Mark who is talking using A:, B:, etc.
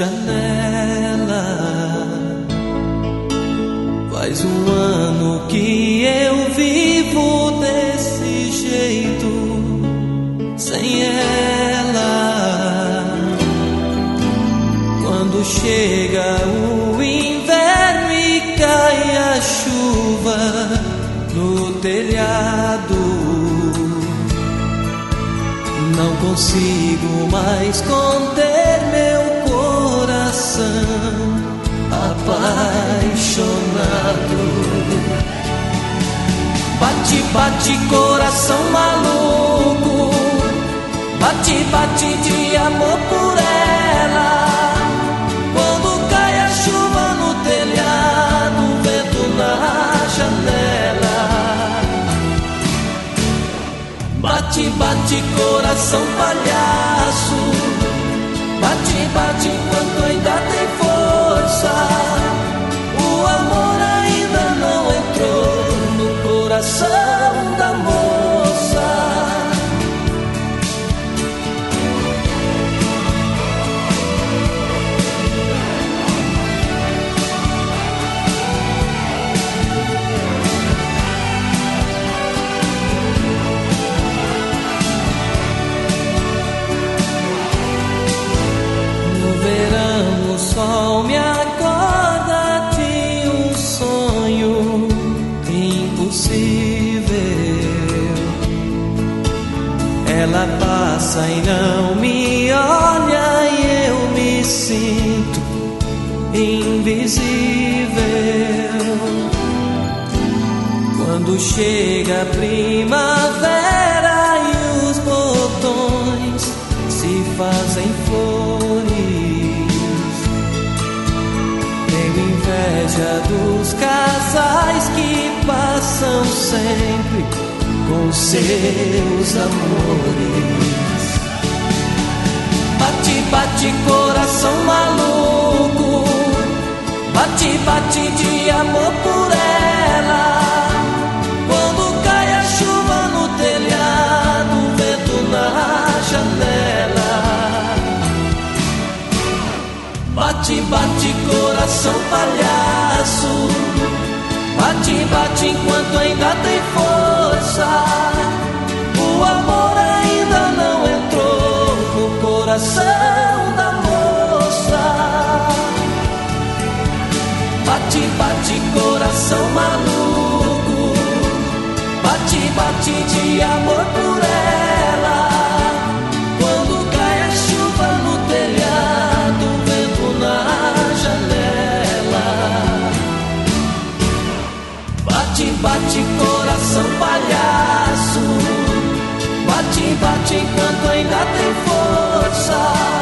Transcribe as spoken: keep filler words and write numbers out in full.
A: janela. Faz um ano que eu vivo desse jeito, sem ela. Quando chega o inverno e cai a chuva no telhado, não consigo mais conter meu coração apaixonado. Bate, bate, coração maluco, bate, bate de amor por ela. Quando cai a chuva no telhado, vento na janela. Bate, bate, coração palhaço, bate, bate enquanto ainda tem força. O amor ainda não entrou no coração da moça. O sol me acorda de um sonho impossível. Ela passa e não me olha e eu me sinto invisível. Quando chega a primavera e os botões se fazem flores, inveja dos casais que passam sempre com seus amores. Bate, bate, coração maluco, bate, bate de amor por ela. Quando cai a chuva no telhado, vento na janela. Bate, bate, coração palhaço, bate, bate enquanto ainda tem força. O amor ainda não entrou no coração da moça. Bate, bate, coração maluco, bate, bate de amor por ela. Quando cai a chuva no telhado, na janela. Bate, bate, coração palhaço, bate, bate enquanto ainda tem força.